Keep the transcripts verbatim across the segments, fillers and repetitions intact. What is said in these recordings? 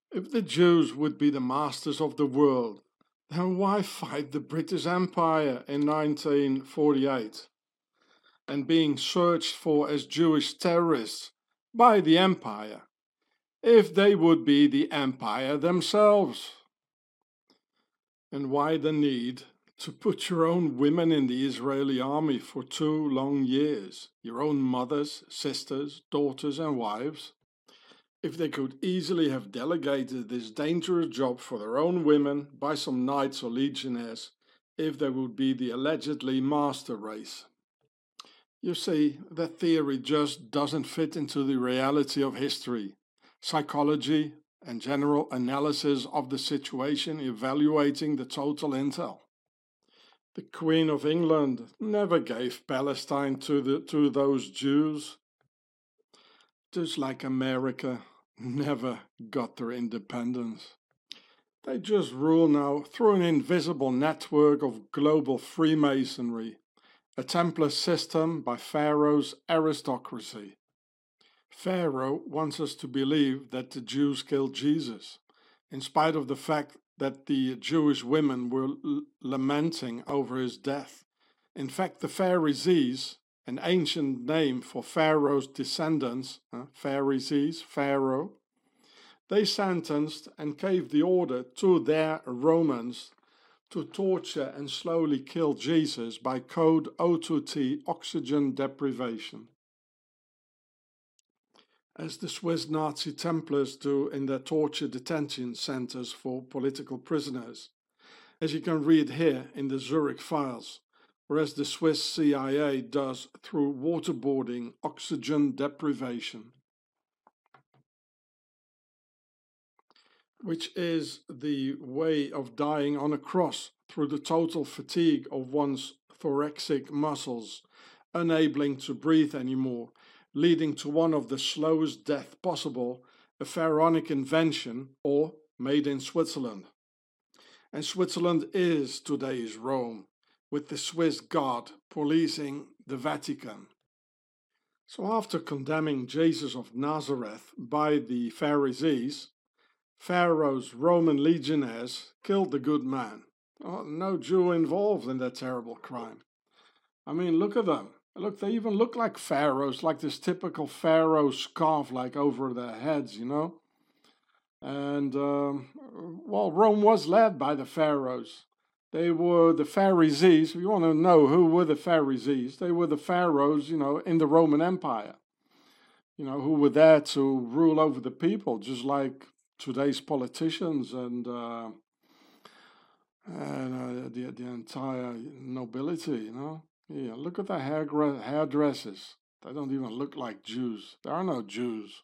If the Jews would be the masters of the world, then why fight the British Empire in nineteen forty-eight and being searched for as Jewish terrorists by the Empire, if they would be the Empire themselves? And why the need to put your own women in the Israeli army for two long years, your own mothers, sisters, daughters and wives, if they could easily have delegated this dangerous job for their own women by some knights or legionnaires, if they would be the allegedly master race? You see, that theory just doesn't fit into the reality of history, psychology, and general analysis of the situation, evaluating the total intel. The Queen of England never gave Palestine to, the, to those Jews, just like America never got their independence. They just rule now through an invisible network of global Freemasonry, a Templar system by Pharaoh's aristocracy. Pharaoh wants us to believe that the Jews killed Jesus, in spite of the fact that the Jewish women were l- lamenting over his death. In fact, the Pharisees, an ancient name for Pharaoh's descendants, uh, Pharisees, Pharaoh, they sentenced and gave the order to their Romans to torture and slowly kill Jesus by code O two T, oxygen deprivation, as the Swiss Nazi Templars do in their torture detention centers for political prisoners, as you can read here in the Zurich files, whereas the Swiss C I A does through waterboarding, oxygen deprivation, which is the way of dying on a cross through the total fatigue of one's thoracic muscles, unable to breathe anymore, leading to one of the slowest deaths possible, a pharaonic invention, or made in Switzerland. And Switzerland is today's Rome, with the Swiss Guard policing the Vatican. So after condemning Jesus of Nazareth by the Pharisees, Pharaoh's Roman legionnaires killed the good man. Oh, no Jew involved in that terrible crime. I mean, look at them. Look, they even look like pharaohs, like this typical pharaoh scarf, like over their heads, you know. And, um, well, Rome was led by the pharaohs. They were the Pharisees. If you want to know who were the Pharisees, they were the pharaohs, you know, in the Roman Empire, you know, who were there to rule over the people, just like today's politicians and, uh, and uh, the, the entire nobility, you know. Yeah, look at the hair hairdressers. They don't even look like Jews. There are no Jews.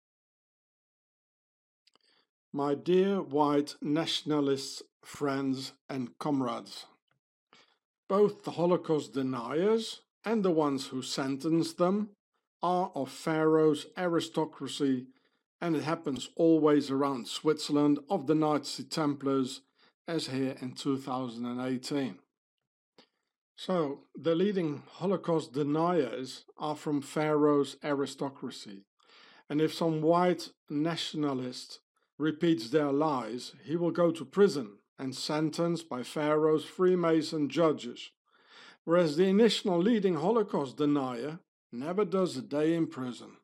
My dear white nationalist friends and comrades, both the Holocaust deniers and the ones who sentenced them are of Pharaoh's aristocracy, and it happens always around Switzerland of the Nazi Templars, as here in two thousand eighteen. So, the leading Holocaust deniers are from Pharaoh's aristocracy, and if some white nationalist repeats their lies, he will go to prison and sentenced by Pharaoh's Freemason judges, whereas the initial leading Holocaust denier never does a day in prison.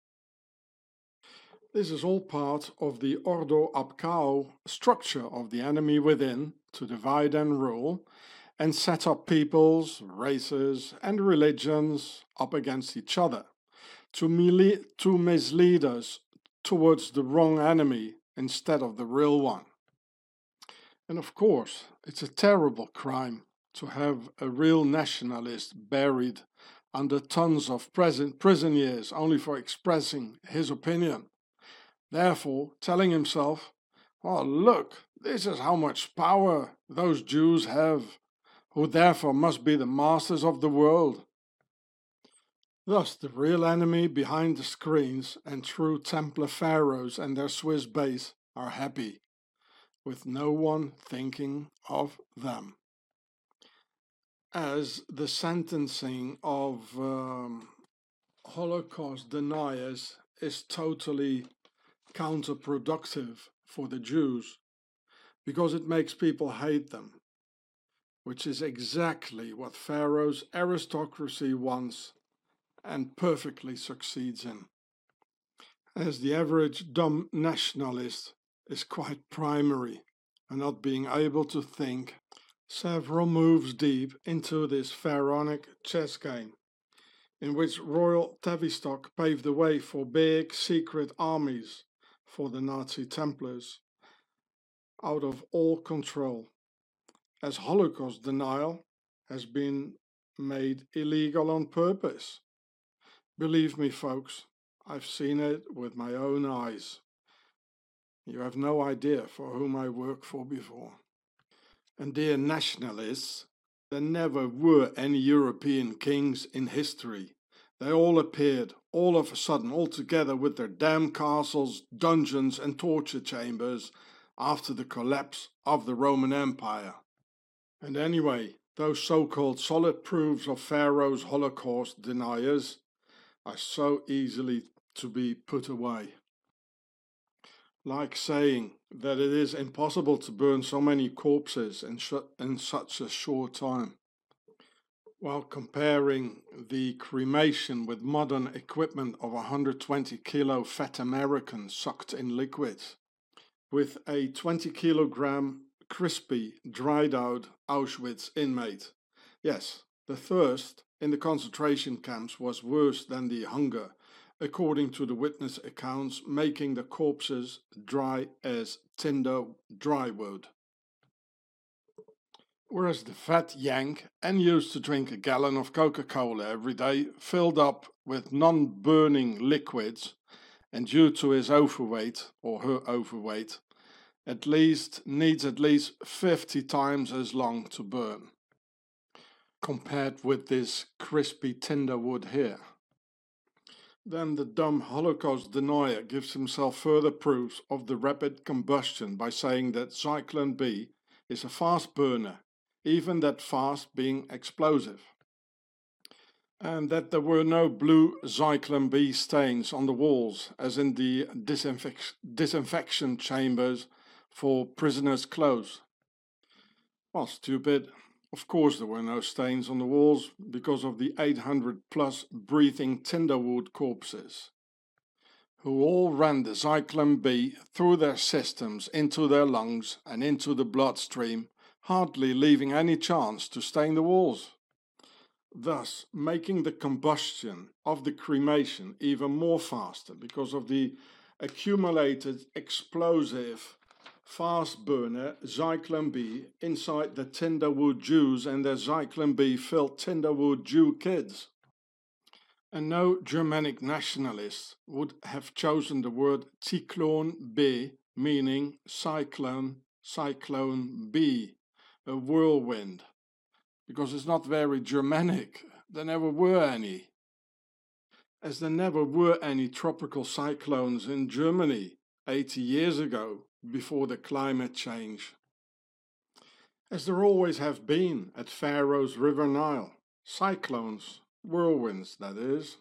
This is all part of the Ordo ab Chao structure of the enemy within to divide and rule, and set up peoples, races, and religions up against each other, to, mele- to mislead us towards the wrong enemy instead of the real one. And of course, it's a terrible crime to have a real nationalist buried under tons of prison, prison years only for expressing his opinion. Therefore, telling himself, well, look, this is how much power those Jews have, who therefore must be the masters of the world. Thus, the real enemy behind the screens and true Templar pharaohs and their Swiss base are happy, with no one thinking of them. As the sentencing of um, Holocaust deniers is totally counterproductive for the Jews because it makes people hate them, which is exactly what Pharaoh's aristocracy wants and perfectly succeeds in. As the average dumb nationalist is quite primary and not being able to think several moves deep into this pharaonic chess game, in which royal Tavistock paved the way for big secret armies for the Nazi Templars, out of all control, as Holocaust denial has been made illegal on purpose. Believe me, folks, I've seen it with my own eyes. You have no idea for whom I worked for before. And dear nationalists, there never were any European kings in history. They all appeared, all of a sudden, all together with their damn castles, dungeons and torture chambers after the collapse of the Roman Empire. And anyway, those so-called solid proofs of Pharaoh's Holocaust deniers are so easily to be put away. Like saying that it is impossible to burn so many corpses in, in such a short time, while comparing the cremation with modern equipment of one hundred twenty kilo fat American sucked in liquids, with a twenty kilogram crispy, dried out Auschwitz inmate. Yes, the thirst in the concentration camps was worse than the hunger, according to the witness accounts, making the corpses dry as tinder drywood. Whereas the fat Yank, and used to drink a gallon of Coca-Cola every day, filled up with non-burning liquids, and due to his overweight, or her overweight, at least needs at least fifty times as long to burn, compared with this crispy tinder wood here. Then the dumb Holocaust denier gives himself further proofs of the rapid combustion by saying that Zyklon B is a fast burner, even that fast being explosive, and that there were no blue Zyklon B stains on the walls as in the disinfec disinfection chambers for prisoners' clothes. Well, stupid. Of course there were no stains on the walls because of the eight hundred plus breathing tinderwood corpses, who all ran the Zyklon B through their systems into their lungs and into the bloodstream, hardly leaving any chance to stain the walls, thus making the combustion of the cremation even more faster because of the accumulated explosive fast burner Zyklon B inside the tinderwood Jews and their Zyklon B filled tinderwood Jew kids. And no Germanic nationalist would have chosen the word Zyklon B, meaning cyclone, cyclone B, a whirlwind, because it's not very Germanic. There never were any. As there never were any tropical cyclones in Germany eighty years ago, before the climate change, as there always have been at Pharaoh's River Nile, cyclones, whirlwinds that is.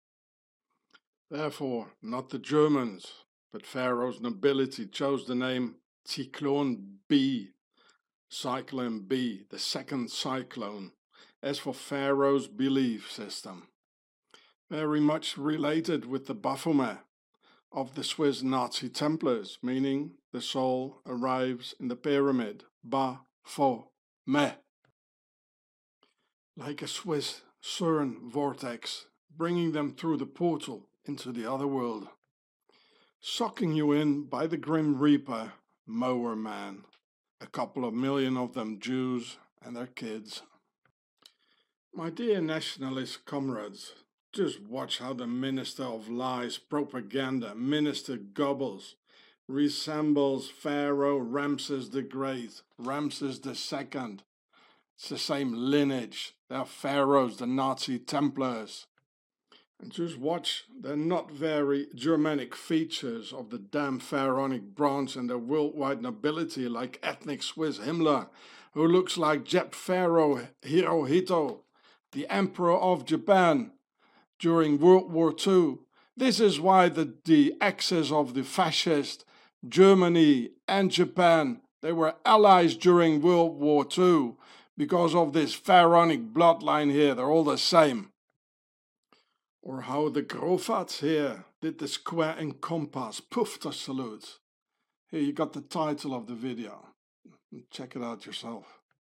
Therefore, not the Germans, but Pharaoh's nobility chose the name Zyklon B, Cyclone B, the second cyclone, as for Pharaoh's belief system, very much related with the Baphomet of the Swiss Nazi Templars, meaning the soul arrives in the pyramid, Ba-fo-me, like a Swiss CERN vortex, bringing them through the portal into the other world, sucking you in by the Grim Reaper, Mower Man, a couple of million of them Jews and their kids. My dear nationalist comrades, just watch how the Minister of Lies propaganda, Minister Goebbels, resembles Pharaoh Ramses the Great, Ramses the Second. It's the same lineage. They're pharaohs, the Nazi Templars. And just watch the not very Germanic features of the damn pharaonic branch and their worldwide nobility, like ethnic Swiss Himmler, who looks like Jap Pharaoh Hirohito, the Emperor of Japan during World War Two. This is why the, the axis of the fascist Germany and Japan, they were allies during World War Two because of this pharaonic bloodline here. They're all the same. Or how the Grofats here did the square and compass Pufter salute. Here you got the title of the video. Check it out yourself.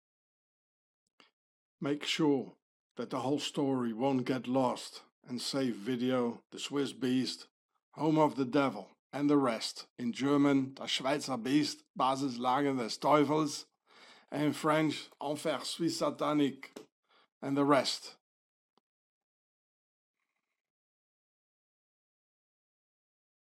Make sure that the whole story won't get lost and save video, The Swiss Beast, Home of the Devil and the rest. In German, Das Schweizer Beast, Basislager des Teufels. And in French, Enfer Suisse Satanique and the rest.